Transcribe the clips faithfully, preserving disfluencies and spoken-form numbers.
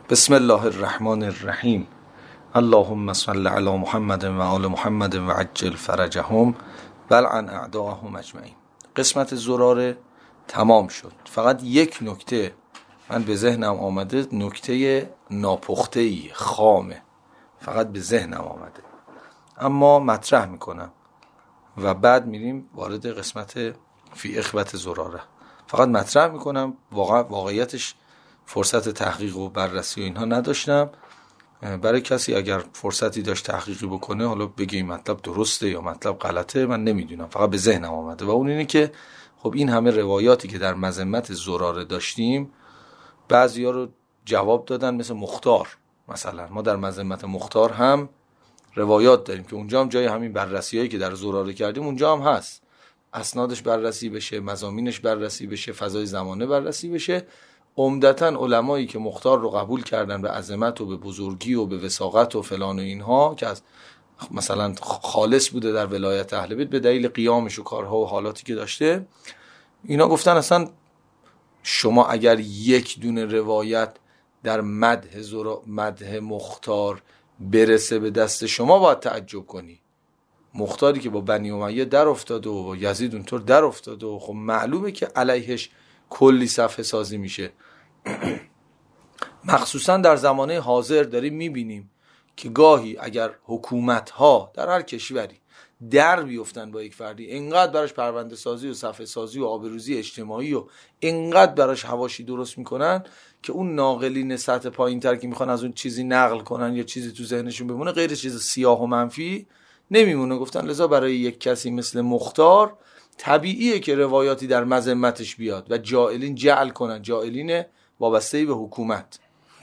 بسم الله الرحمن الرحیم. اللهم صل علی محمد و آل محمد و عجل فرجهم ولعن اعداءهم اجمعین. قسمت زراره تمام شد. فقط یک نکته من به ذهنم آمده، نکته ناپخته‌ای خامه، فقط به ذهنم آمده، اما مطرح میکنم و بعد میریم وارد قسمت فی اخوت زراره. فقط مطرح میکنم، واقع واقعیتش فرصت تحقیق و بررسی و اینها نداشتم. برای کسی اگر فرصتی داشت تحقیقی بکنه، حالا بگه این مطلب درسته یا مطلب غلطه، من نمیدونم، فقط به ذهنم آمده. و اون اینه که خب این همه روایاتی که در مذمت زراره داشتیم، بعضیا رو جواب دادن، مثل مختار مثلا. ما در مذمت مختار هم روایات داریم که اونجا هم جای همین بررسی هایی که در زراره کردیم اونجا هم هست، اسنادش بررسی بشه، مضامینش بررسی بشه، فضای زمانه بررسی بشه. عمدتاً علمایی که مختار رو قبول کردن به عظمت و به بزرگی و به وساقت و فلان و اینها، که از مثلا خالص بوده در ولایت اهل بیت به دلیل قیامش و کارها و حالاتی که داشته، اینا گفتن اصلا شما اگر یک دونه روایت در مدح زرا مدح مختار برسه به دست شما، باید تعجب کنی. مختاری که با بنی امیه در افتاد و با یزید اونطور در افتاد و خب معلومه که علیهش کلی صفحه سازی میشه. مخصوصا در زمانه حاضر داریم میبینیم که گاهی اگر حکومت‌ها در هر کشوری در بیفتن با یک فردی، انقدر براش پرونده سازی و صفحه سازی و آبروزی اجتماعی و انقدر براش حواشی درست میکنن که اون ناقلین سطح پایین‌تر که میخوان از اون چیزی نقل کنن یا چیزی تو ذهنشون بمونه، غیر چیز سیاه و منفی نمیمونه. گفتن لذا برای یک کسی مثل مختار طبیعیه که روایاتی در مذمتش بیاد و جائلین جعل کنن، جائلین وابسته به حکومت.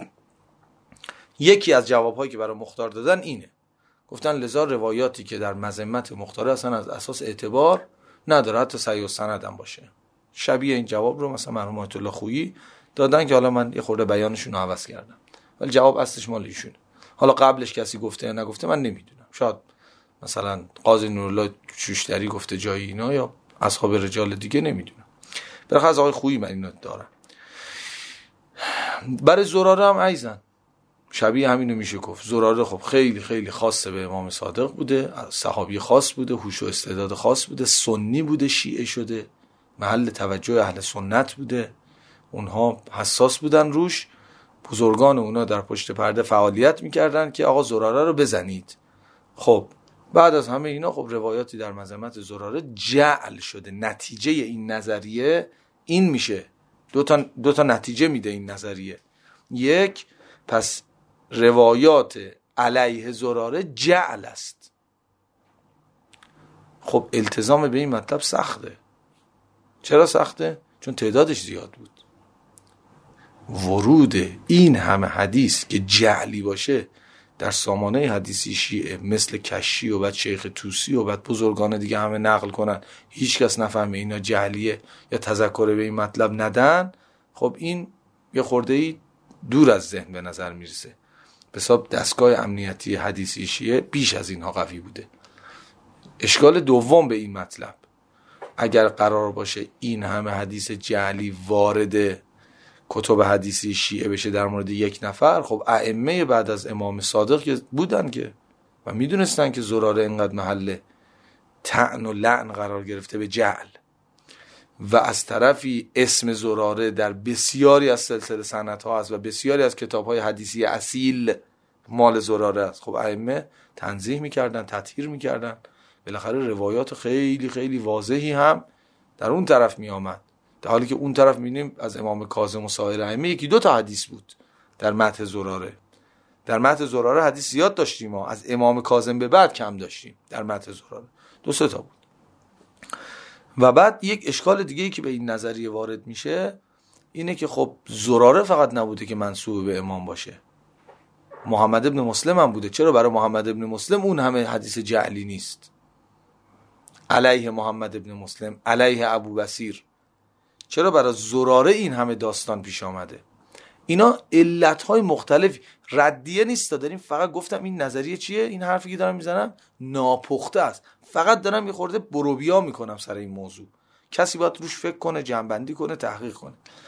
یکی از جوابهایی که برای مختار دادن اینه، گفتن لذا روایاتی که در مذمت مختار اصلا از اساس اعتبار نداره، حتی صحیح السند هم باشه. شبیه این جواب رو مثلا مرحوم آیت الله خویی دادن که حالا من یه خورده بیانشون رو عوض کردم، ولی جواب اصلش مال ایشونه. حالا قبلش کسی گفته یا نگفته من نمیدونم، شاید مثلا قاضی نورالله شوشتری گفته جایی اینا، یا اصحاب رجال دیگه، نمیدونم. برخلاف از آقای خویی من اینو دارم. برای زراره هم ایزن شبیه همینو میشه گفت. زراره خب خیلی خیلی خاص به امام صادق بوده، صحابی خاص بوده، هوش و استعداد خاص بوده، سنی بوده، شیعه شده، محل توجه اهل سنت بوده، اونها حساس بودن روش، بزرگان اونا در پشت پرده فعالیت میکردن که آقا زراره رو بزنید. خب بعد از همه اینا خب روایاتی در مذمت زراره جعل شده. نتیجه این نظریه این میشه، دو تا دو تا نتیجه میده این نظریه. یک، پس روایات علیه زراره جعل است. خب التزام به این مطلب سخته. چرا سخته؟ چون تعدادش زیاد بود. ورود این همه حدیث که جعلی باشه در سامانه حدیثی شیعه، مثل کشی و بعد شیخ توسی و بعد بزرگان دیگه همه نقل کنن، هیچ کس نفهمه اینا جعلیه یا تذکر به این مطلب ندن، خب این یه خورده‌ای دور از ذهن به نظر میرسه. به حساب دستگاه امنیتی حدیثی شیعه بیش از اینها قوی بوده. اشکال دوم به این مطلب، اگر قرار باشه این همه حدیث جعلی وارد کتب حدیثی شیعه بشه در مورد یک نفر، خب ائمه بعد از امام صادق که بودن که و میدونستن که زراره اینقدر محل طعن و لعن قرار گرفته به جعل، و از طرفی اسم زراره در بسیاری از سلسله سندها هست و بسیاری از کتاب‌های حدیثی اصیل مال زراره است. خب ائمه تنزیه میکردن، تطهیر میکردن، بالاخره روایات خیلی خیلی واضحی هم در اون طرف میآمد، در حالی که اون طرف می‌بینیم از امام کاظم و سایر ائمه یکی دو تا حدیث بود در مدح زراره. در مدح زراره حدیث زیاد داشتیم، ما از امام کاظم به بعد کم داشتیم در مدح زراره، دو سه تا بود. و بعد یک اشکال دیگه ای که به این نظریه وارد میشه اینه که خب زراره فقط نبوده که منسوب به امام باشه، محمد ابن مسلم هم بوده. چرا برای محمد ابن مسلم اون همه حدیث جعلی نیست؟ علیه محمد ابن مسلم، علیه ابو بصیر، چرا برای زراره این همه داستان پیش آمده؟ اینا علتهای مختلف، ردیه نیست، داریم فقط گفتم این نظریه چیه، این حرفی که دارم میزنم ناپخته است، فقط دارم یه خورده بروبیا میکنم سر این موضوع. کسی باید روش فکر کنه، جنبندی کنه، تحقیق کنه.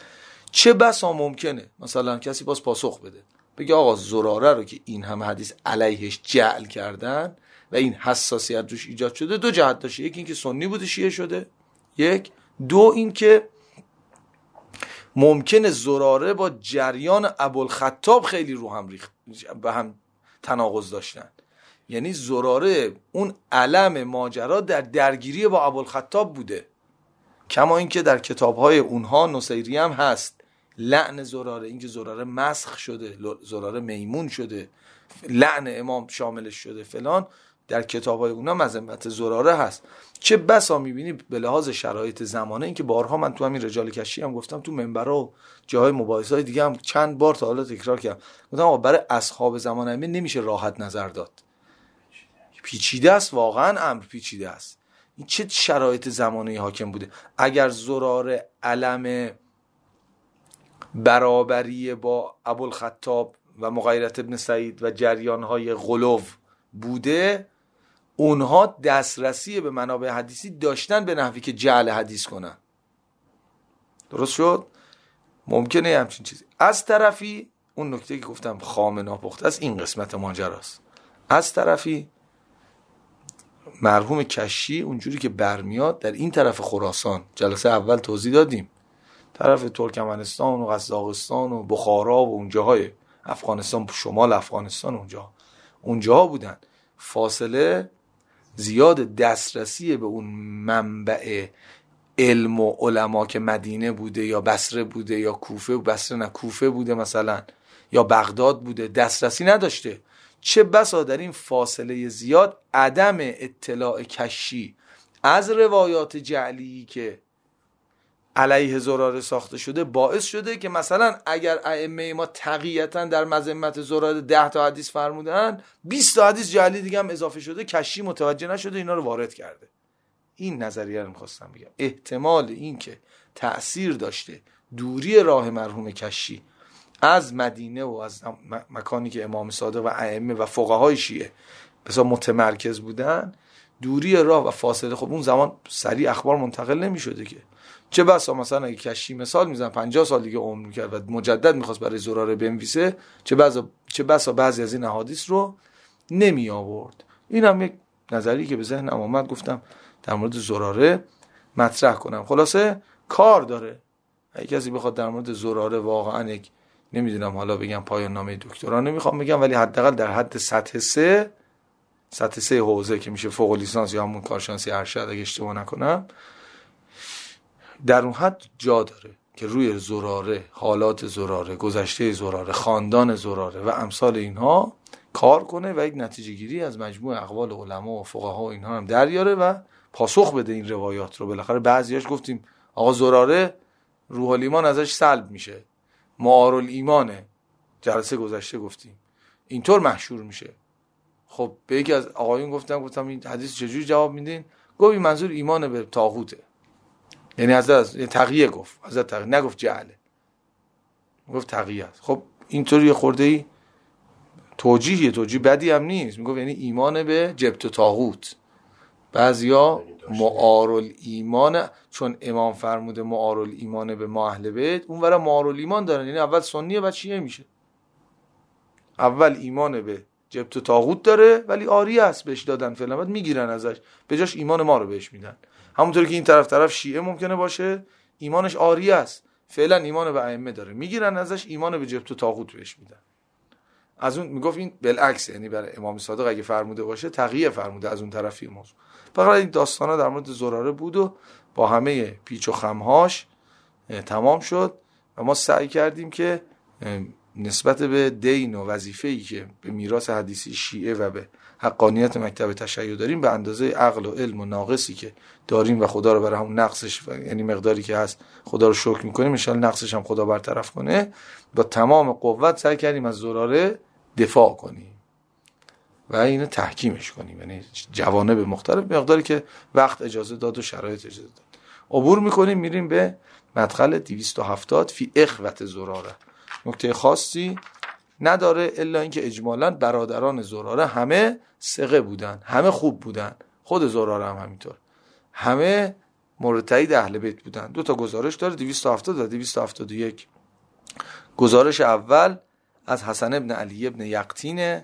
چه بسا ممکنه مثلا کسی باز پاسخ بده بگه آقا زراره رو که این همه حدیث علیهش جعل کردن و این حساسیت روش ایجاد شده دو جهت داشته، یکی این که سنی بوده شیعه شده، یک دو این که ممکنه زراره با جریان ابوالخطاب خیلی رو هم ریخت، به هم تناقض داشتن. یعنی زراره اون علم ماجرا در درگیری با ابوالخطاب بوده، کما اینکه در کتاب‌های اونها نصیری هم هست لعن زراره، اینکه زراره مسخ شده، زراره میمون شده، لعن امام شاملش شده فلان، در کتاب‌های اونها مذمت زراره هست. چه بسا می‌بینی به لحاظ شرایط زمانه، اینکه بارها من تو همین رجال کشی هم گفتم، تو منبرها و جاهای مباحثه‌های دیگه هم چند بار تا حالا تکرار کردم، گفتم آقا برای اصحاب زمان ائمه نمیشه راحت نظر داد، پیچیده است، واقعا امر پیچیده است. این چه شرایط زمانی حاکم بوده؟ اگر زراره علم برابری با ابوالخطاب و مغیرت ابن سعید و جریان‌های غلو بوده، اونها دسترسی به منابع حدیثی داشتن به نحوی که جعل حدیث کنن. درست شد؟ ممکنه همچین چیزی. از طرفی اون نکته که گفتم خام ناپخته است، این قسمت ماجراست. از طرفی مرحوم کشی اونجوری که برمیاد در این طرف خراسان، جلسه اول توضیح دادیم، طرف ترکمنستان و قزاقستان و بخارا و اونجاهای افغانستان، شمال افغانستان، اونجا اونجاها بودن، فاصله زیاد، دسترسی به اون منبع علم و علما که مدینه بوده یا بصره بوده یا کوفه، بصره نه کوفه بوده مثلا، یا بغداد بوده، دسترسی نداشته. چه بسا در این فاصله زیاد عدم اطلاع کشی از روایات جعلی که علیه زراره ساخته شده باعث شده که مثلا اگر ائمه ما تقیتا در مذمت زراره ده تا حدیث فرمودن، بیست تا حدیث جعلی دیگه هم اضافه شده، کشی متوجه نشده اینا رو وارد کرده. این نظریه رو می‌خواستم بگم، احتمال این که تأثیر داشته دوری راه مرحوم کشی از مدینه و از مکانی که امام صادق و ائمه و فقهای شیعه بسیار متمرکز بودن، دوری راه و فاصله، خب اون زمان سریع اخبار منتقل نمی‌شده که، چه بسا مثلا اگه کشی مثال میزن پنجاه سال دیگه عمر می‌کرد و مجدد می‌خواست برای زراره بنویسه، چه بسا چه بسا بعضی از این احادیث رو نمی آورد. این هم یک نظری که به ذهنم اومد، گفتم در مورد زراره مطرح کنم. خلاصه کار داره، اگه کسی بخواد در مورد زراره واقعا یک، نمیدونم حالا بگم پایان نامه دکترا نمیخوام بگم، ولی حداقل در حد سطح سه سطح سه حوزه که میشه فوق لیسانس یا همون کارشناسی ارشد اگه اشتباه نکنم، در اون حد جا داره که روی زراره، حالات زراره، گذشته زراره، خاندان زراره و امثال اینها کار کنه و یک نتیجه گیری از مجموع اقوال علما و فقها و اینها هم دریاره و پاسخ بده این روایات رو. بالاخره بعضیاش گفتیم آقا زراره روح الایمان ازش سلب میشه، معار الایمانه، جلسه گذشته گفتیم اینطور محشور میشه. خب به یکی از آقایون گفتم گفتم این حدیث چجوری جواب میدین؟ گفت این منظور ایمان به طاغوته، یعنی حضرت تقیه گفت، حضرت تقیه نگفت جعله، گفت تقیه است. خب اینطوری خورده ای توجیهیه، توجیه بدی هم نیست، میگفت یعنی ایمان به جبت و طاغوت. بعضیا معار الایمان، چون امام فرموده معار الایمان به ما اهل بیت، اون ورا معار الایمان دارن، یعنی اول سنیه بعد شیعه میشه، اول ایمان به جبت و طاغوت داره ولی آری است بهش دادن فعلا، بعد میگیرن ازش به جاش ایمان ما رو بهش میدن. همونطوری که این طرف طرف شیعه ممکنه باشه ایمانش آری است، فعلا ایمان به ائمه داره، میگیرن ازش ایمان به جبت و طاغوت بهش میدن. از اون میگفت این بالعکس، یعنی برای امام صادق اگه فرموده باشه تقیه فرموده از اون طرفی موضوع. فقط این داستانا در مورد زراره بود و با همه پیچ و خمهاش تمام شد و ما سعی کردیم که نسبت به دین و وظیفه‌ای که به میراث حدیثی شیعه و به حقانیت مکتب تشیع داریم به اندازه عقل و علم و ناقصی که داریم و خدا رو برای همون نقصش، یعنی مقداری که هست خدا رو شکر میکنیم، ان شاءالله نقصش هم خدا برطرف کنه، با تمام قوت سعی کردیم از زراره دفاع کنیم و اینو تحکیمش کنیم، یعنی جوانب مختلف مقداری که وقت اجازه داد و شرایط اجازه داد. عبور میکنیم میریم به مدخل دویست و هفتاد فی اخوت زراره. نکته خاصی نداره الا اینکه اجمالاً برادران زراره همه ثقه بودن، همه خوب بودن، خود زراره هم همینطور، همه مورد تایید اهل بیت بودن. دو تا گزارش داره، دویست و هفتاد و دویست و هفتاد و یک. گزارش اول از حسن ابن علی ابن یقطین،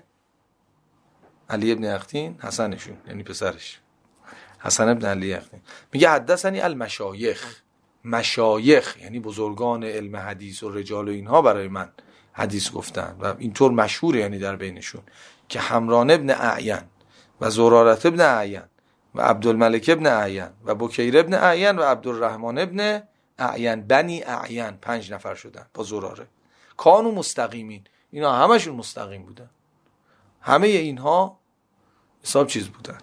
علی ابن یقطین حسنشون یعنی پسرش حسن ابن علی یقطین، میگه حدثنی المشایخ، مشایخ یعنی بزرگان علم حدیث و رجال و اینها برای من حدیث گفتن و اینطور مشهور یعنی در بینشون، که حمران ابن اعین و زرارت ابن اعین و عبدالملک ابن اعین و بکیر ابن اعین و عبدالرحمن ابن اعین، بنی اعین، پنج نفر شدن با زراره. کانو مستقیمین، اینا همشون مستقیم بودن، همه اینها حساب چیز بودن،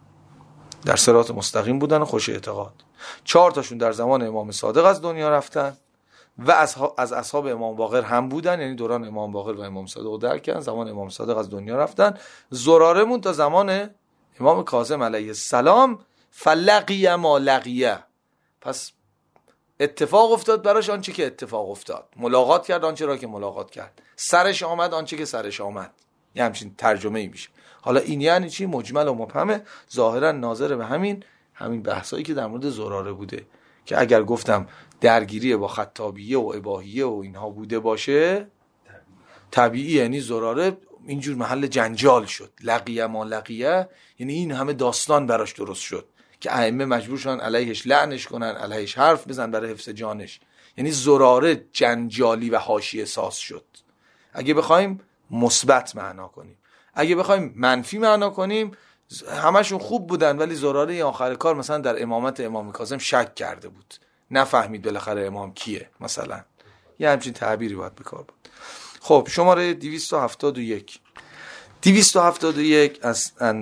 در صراط مستقیم بودن و خوش اعتقاد. چهار تاشون در زمان امام صادق از دنیا رفتن و از از اصحاب امام باقر هم بودن، یعنی دوران امام باقر و امام صادق رو درک کردن، زمان امام صادق از دنیا رفتن. زراره مون تا زمان امام کاظم علیه السلام، فلقی ما لقیه، پس اتفاق افتاد براش آنچه که اتفاق افتاد، ملاقات کرد آنچه را که ملاقات کرد، سرش آمد آنچه که سرش آمد. یه همچین ترجمه ای میشه. حالا این یعنی چی؟ مجمل و مبهمه، ظاهرا ناظر به همین همین بحثایی که در مورد زراره بوده، که اگر گفتم درگیری با خطابیه و اباحیه و اینها بوده باشه طبیعی، یعنی زراره اینجور محل جنجال شد. لقیه ما لقیه یعنی این همه داستان براش درست شد که ائمه مجبور شدن علیهش لعنش کنن، علیهش حرف بزن برای حفظ جانش. یعنی زراره جنجالی و حاشیه ساز شد، اگه بخوایم مثبت معنا کنیم. اگه بخوایم منفی معنا کنیم، همشون خوب بودن ولی زراره آخر کار مثلا در امامت امام کاظم شک کرده بود، نفهمید بالاخره امام کیه مثلا، یه همچین تعبیری باید بکار بود. خب شماره دویست و هفتاد و یک دویست و هفتاد و یک از ان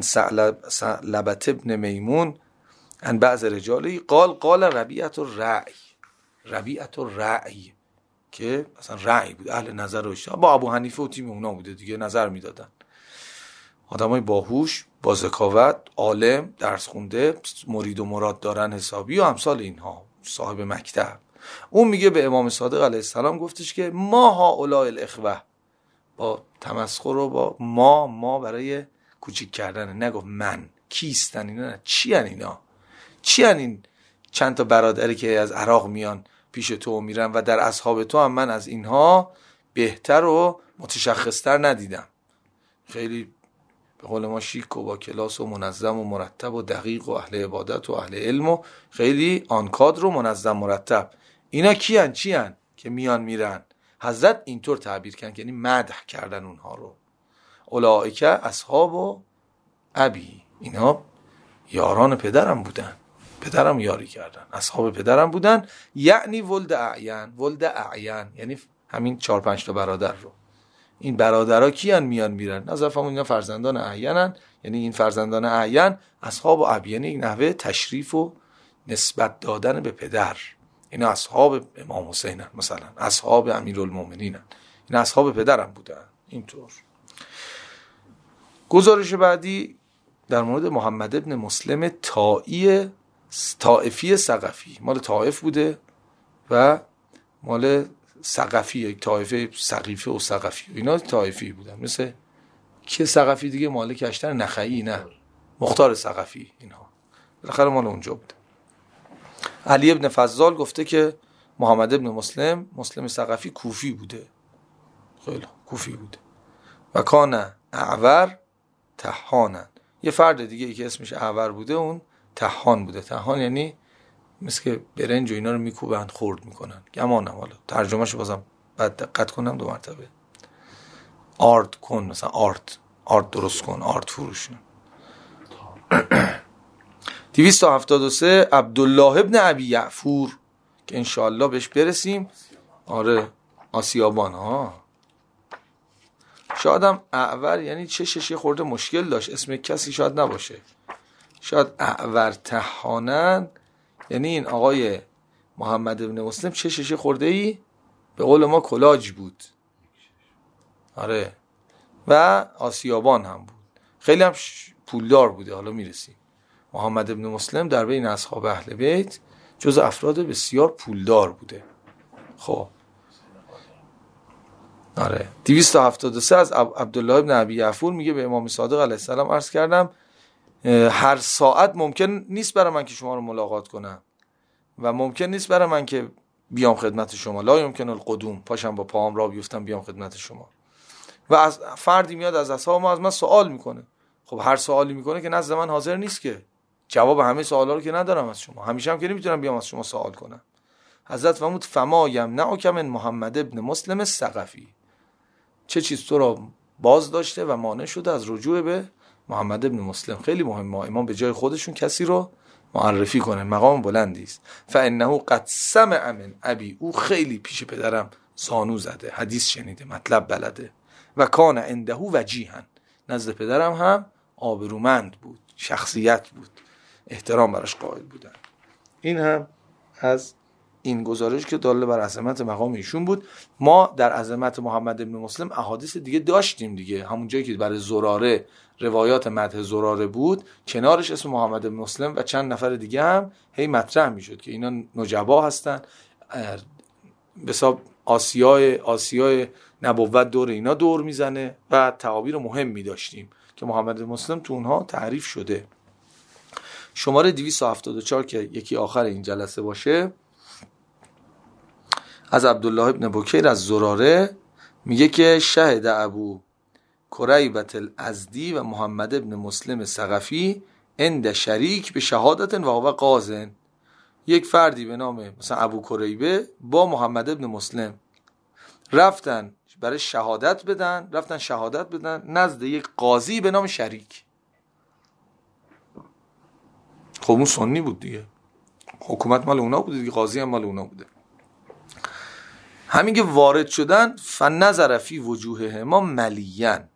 ثعلبة ابن میمون ان بعض رجالی قال قال ربیعة الرأی، ربیعة الرأی که مثلا رأی بود، اهل نظر و اشتها، با ابو حنیفه و تیم اونا بوده دیگه، نظر میدادن، آدمای باهوش با ذکاوت، عالم، درس خونده، مرید و مراد دارن حسابی و امثال اینها، صاحب مکتب. اون میگه به امام صادق علیه السلام گفتش که ما هؤلاء الاخوه، با تمسخر و با ما ما برای کوچیک کردن، نگفت من کیستن اینا، نه چی ان اینا، چی ان این چند تا برادری که از عراق میان پیش تو میرن و در اصحاب تو هم من از اینها بهتر و متشخصتر ندیدم، خیلی به قول ما شیک و با کلاس و منظم و مرتب و دقیق و اهل عبادت و اهل علم و خیلی آنکادر و منظم مرتب. اینا کیان چیان که میان میرن؟ حضرت اینطور تعبیر کردن، یعنی مدح کردن اونها رو. اولئک اصحاب و ابی، اینا یاران پدرم بودن، پدرم یاری کردن، اصحاب پدرم بودن، یعنی ولد اعین، ولد اعین یعنی همین چهار پنج تا برادر رو. این برادرها کیان میان میرن؟ نظر فهمون اینا فرزندان اعینن، یعنی این فرزندان اعین اصحاب و ابی، یعنی یک نحوه تشریف و نسبت دادن به پدر. اینا اصحاب امام حسینن، مثلا اصحاب امیرالمومنینن، اینا اصحاب پدرم بودن. اینطور. گزارش بعدی در مورد محمد ابن مسلم طائی طائفی ثقفی، مال طائف بوده و مال ثقفی، یک طائفه ثقیفه و ثقفی، اینا طائفی بودن، مثل که ثقفی دیگه مالک اشتر نخعی، نه مختار ثقفی، اینها بالاخره مال اونجا بوده. علی ابن فضال گفته که محمد ابن مسلم مسلم ثقفی کوفی بوده، خیلی کوفی بوده و کان اعور طحانا. یه فرد دیگه ای که اسمش اعور بوده اون طحان بوده. طحان یعنی مثل که برنج و اینا رو میکوبن خرد میکنن، گمانم، حالا ترجمهشو بازم بعد دقت کنم دو مرتبه. آرد کن، مثلا آرد آرد درست کن، آرد فروش. دویست و هفتاد و سه عبدالله ابن ابی یعفور که انشاءالله بهش برسیم. آره آسیابان ها. شایدم اعور یعنی چشش یه خورده مشکل داشت، اسم کسی شاید نباشه، شاید اعور طحانن یعنی این آقای محمد ابن مسلم چشش خورده ای به قول ما کلاج بود. آره و آسیابان هم بود، خیلی هم پولدار بوده. حالا میرسیم. محمد ابن مسلم در بین اصحاب اهل بیت جز افراد بسیار پولدار بوده. خب آره دویست و هفتاد و سه از عبدالله ابن ابی یعفور میگه به امام صادق علیه السلام عرض کردم هر ساعت ممکن نیست برای من که شما رو ملاقات کنم و ممکن نیست برای من که بیام خدمت شما، لا یمکن القدوم، پاشم با پاهم را بیفتم بیام خدمت شما. و از فردی میاد از اصحاب ما از من سوال میکنه، خب هر سوالی میکنه که نزد من حاضر نیست، که جواب همه سوالا رو که ندارم از شما، همیشه هم که نمیتونم بیام از شما سوال کنم. حضرت فرمود فما یمنعک من محمد ابن مسلم الثقفی، چه چیز تو را باز داشته و مانع شده از رجوع به محمد ابن مسلم. خیلی مهمه امام به جای خودشون کسی رو معرفی کنن، مقام بلندی است. فانه قد سمع من ابی، او خیلی پیش پدرم زانو زده، حدیث شنیده، مطلب بلده. و کان عنده وجیها، نزد پدرم هم آبرومند بود، شخصیت بود، احترام براش قائل بودن. این هم از این گزارش که داله بر عظمت مقام ایشون بود. ما در عظمت محمد ابن مسلم احادیث دیگه داشتیم دیگه، همون جایی که برای زراره روایات مدح زراره بود، کنارش اسم محمد ابن مسلم و چند نفر دیگه هم هی مطرح میشد که اینا نجبا هستن، به حساب آسیای آسیای نبوت دور اینا دور میزنه و تعابیر مهمی داشتیم که محمد ابن مسلم تو اونها تعریف شده. شماره دویست و هفتاد و چهار که یکی آخر این جلسه باشه، از عبدالله ابن بکیر از زراره میگه که شهد ابو کریبة الازدی و محمد ابن مسلم ثقفی عند شریک به شهادت و هو قاضٍ. یک فردی به نام مثلا ابو کریبه با محمد ابن مسلم رفتن برای شهادت بدن، رفتن شهادت بدن نزد یک قاضی به نام شریک. خب اون سنی بود دیگه، حکومت مال اونا بوده دیگه، قاضی هم مال اونا بوده. همین که وارد شدن فنظر فی وجوهه ما ملیان،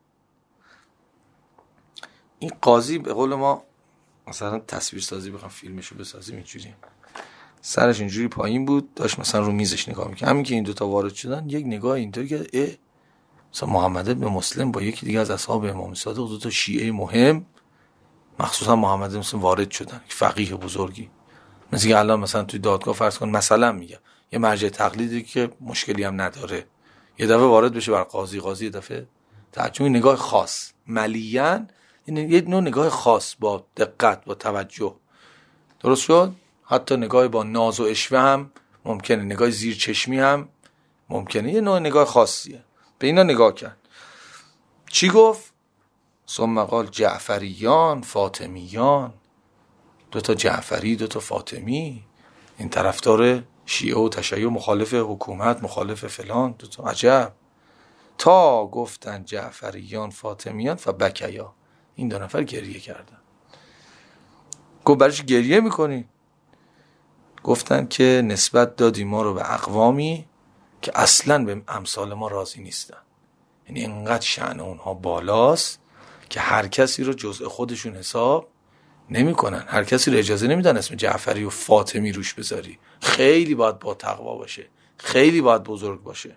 این قاضی به قول ما مثلا تصویر سازی بخوام فیلمشو بسازیم اینجوری سرش اینجوری پایین بود، داشت مثلا رو میزش نگاه میکنه. همین که این دوتا وارد شدن یک نگاه اینطوری که اه مثلا محمد ابن مسلم با یکی دیگه از اصحاب امام صادق، دوتا شیعه مهم مخصوصا محمد ابن مسلم وارد شدن، فقیه بزرگی، مثل که الان مثلا توی دادگاه فرض کن مثلا میگم یه مرجع تقلیدی که مشکلی هم نداره یه دفعه وارد بشه بر قاضی، قاضی یه دفعه تعجب، نگاه خاص ملیان، یه نوع نگاه خاص با دقت با توجه. درست شد؟ حتی نگاه با ناز و اشوه هم ممکنه، نگاه زیر چشمی هم ممکنه، یه نوع نگاه خاصیه. به اینا نگاه کرد. چی گفت؟ ثم قال جعفریان فاطمیان، دوتا جعفری دوتا فاطمی، این طرفدار شیعه و تشیع، مخالف حکومت، مخالف فلان، دوتا عجب. تا گفتن جعفریان فاطمیان فبکیا، این دو نفر گریه کردن. گفت برایش گریه میکنی؟ گفتن که نسبت دادی ما رو به اقوامی که اصلا به امثال ما راضی نیستن، یعنی انقدر شأن اونها بالاست که هر کسی رو جزء خودشون حساب نمی کنن، هر کسی رو اجازه نمیدن اسم جعفری و فاطمی روش بذاری، خیلی باید با تقوا باشه، خیلی باید بزرگ باشه.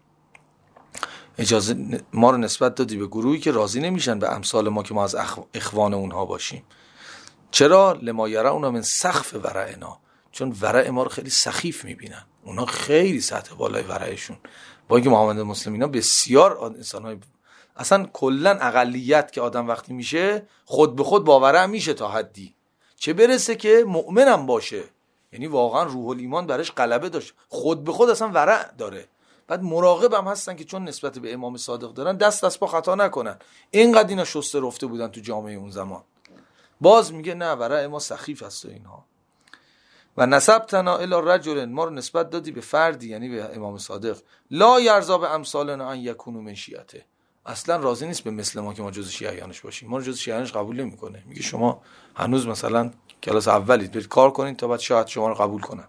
اجازه ما رو نسبت دادی به گروهی که راضی نمیشن به امثال ما که ما از اخوان اونها باشیم. چرا؟ لما یرون من سخف ورعنا، چون ورع ما رو خیلی سخیف میبینن، اونا خیلی سطح بالای ورعشون، با اینکه محمد مسلم اینا بسیار انسان‌های، اصلا کلن اقلیت که آدم وقتی میشه خود به خود با ورع میشه تا حدی، چه برسه که مؤمنم باشه، یعنی واقعا روح الایمان برش غلبه داشت، خود به خود اصلا ورع داره. بعد مراقب هم هستن که چون نسبت به امام صادق دارن دست دست پا خطا نکنن. اینقدر اینا شسته رفته بودن تو جامعه اون زمان. باز میگه نه ورع ما سخیف است و اینها. و نسبتنا الی رجل، ما رو نسبت دادی به فردی، یعنی به امام صادق، لا یرضا به امثالنا ان یکونوا من شیعته، اصلا راضی نیست به مثل ما که ما جز شیعیانش باشیم، ما رو جز شیعیانش قبول نمیکنه. میگه شما هنوز مثلا کلاس اولید، برید کار کنین تا بعد شاید شما رو قبول کنن.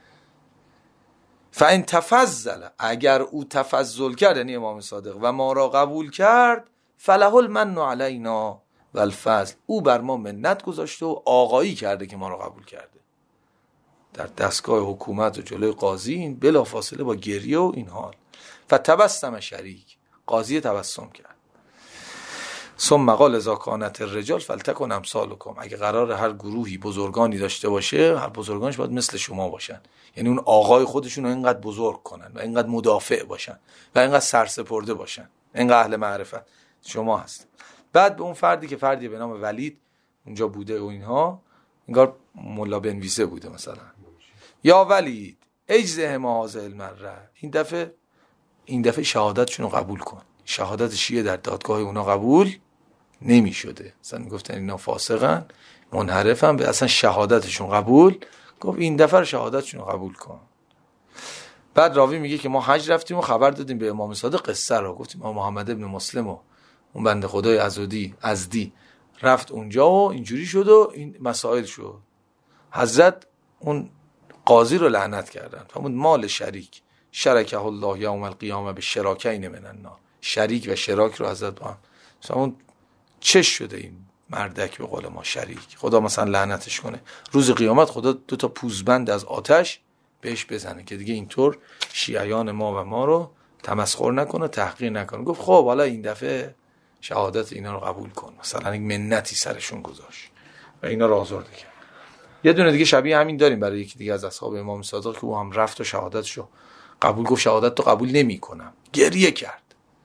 فان تفضل، اگر او تفضل کرد یعنی امام صادق و ما را قبول کرد، فله المن علینا و الفضل، او بر ما منت گذاشته و آقایی کرده که ما را قبول کرده. در دستگاه حکومت و جلوی قاضی این بلا فاصله با گریه و این حال. فتبسم شریک، قاضی تبسم کرد. ثم قال اذا كانت الرجال فلتكن امثالكم، اگه قرار هر گروهی بزرگانی داشته باشه، هر بزرگانش باید مثل شما باشن، یعنی اون آقای خودشون رو اینقدر بزرگ کنن و اینقدر مدافع باشن و اینقدر سرسپرده باشن، اینقدر اهل معرفت شما هست. بعد به اون فردی که فردی به نام ولید اونجا بوده و اینها، انگار ملا بنویسه بوده مثلا، یا ولید اجزه ما هذا المره، این دفعه این دفعه شهادتشون رو قبول کن. شهادت شیعه در دادگاه اونا قبول نمی شده، مثلا میگفتن اینا فاسقن منحرفن، به اصلا شهادتشون قبول، گفت این دفعه شهادتشون رو قبول کن. بعد راوی میگه که ما حج رفتیم و خبر دادیم به امام صادق قصه رو، گفتیم ما محمد ابن مسلم و اون بنده خدای ازدی ازدی رفت اونجا و اینجوری شد و این مسائل شد. حضرت اون قاضی رو لعنت کردن، فرمود مال شریک شرکه الله یوم القیامه به شراکین من النار، شریک و شراک رو حضرت با هم، مثلا اون چش شده این مردک به قول ما شریک، خدا مثلا لعنتش کنه، روز قیامت خدا دو تا پوزبند از آتش بهش بزنه که دیگه اینطور شیعیان ما و ما رو تمسخر نکنه، تحقیر نکنه. گفت خب حالا این دفعه شهادت اینا رو قبول کن، مثلا یک منتی سرشون گذاشت و اینا رو آزرده کرد. یه دونه دیگه شبیه همین داریم برای یکی دیگه از اصحاب امام صادق که او هم رفت و شهادتشو قبول، گفت شهادت رو قبول نمی کنم، گریه کرد.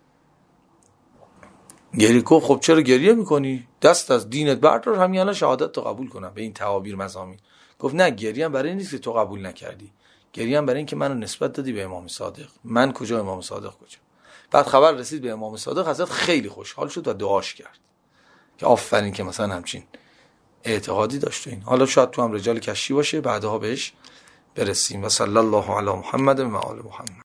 گریه گفت خب چرا گریه میکنی؟ دست از دینت بردار، همین الان شهادت رو قبول کنم به این تعابیر مزامین. گفت نه، گریه هم برای نیست که تو قبول نکردی، گریه هم برای این که منو نسبت دادی به امام صادق. من کجا امام صادق کجا؟ بعد خبر رسید به امام صادق، حضرت خیلی خوشحال شد و دعاش کرد که آفرین که مثلا همچین اعتقادی داشت این. حالا شاید تو هم رجال کشی باشه، بعدها بهش برسیم. و صلی الله علی محمد و آل محمد.